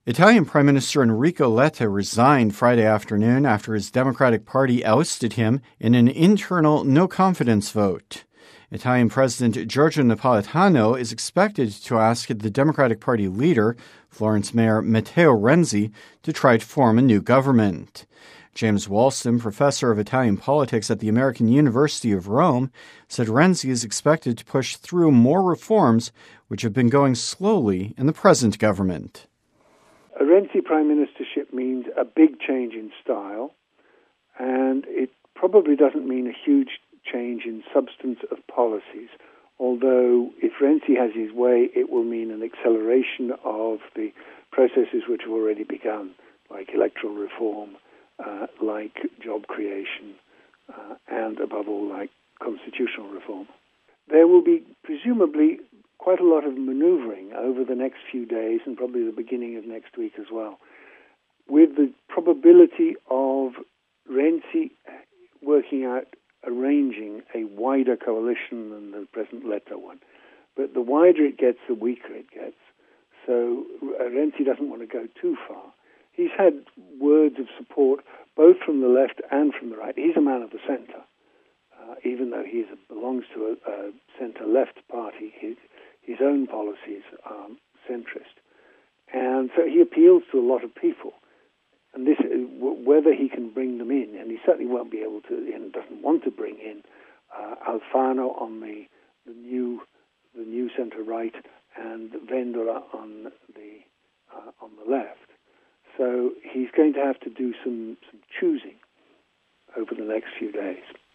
Italian Prime Minister Enrico Letta resigned Friday afternoon after his Democratic Party ousted him in an internal no-confidence vote. Italian President Giorgio Napolitano is expected to ask the Democratic Party leader, Florence Mayor Matteo Renzi, to try to form a new government. James Walston, professor of Italian politics at the American University of Rome, said Renzi is expected to push through more reforms which have been going slowly in the present government. A Renzi prime ministership means a big change in style, and it probably doesn't mean a huge change in substance of policies, although if Renzi has his way, it will mean an acceleration of the processes which have already begun, like electoral reform, like job creation, and above all, like constitutional reform. There will be presumably quite a lot of maneuvering over the next few days and probably the beginning of next week as well, with the probability of Renzi arranging a wider coalition than the present Letta one. But the wider it gets, the weaker it gets. So Renzi doesn't want to go too far. He's had words of support both from the left and from the right. He's a man of the centre, even though he belongs to a centre-left party. His own policies are centrist. And so he appeals to a lot of people. And this, whether he can bring them in, and he certainly won't be able to, and doesn't want to bring in Alfano on the new centre-right and Vendola on the left. So he's going to have to do some choosing over the next few days.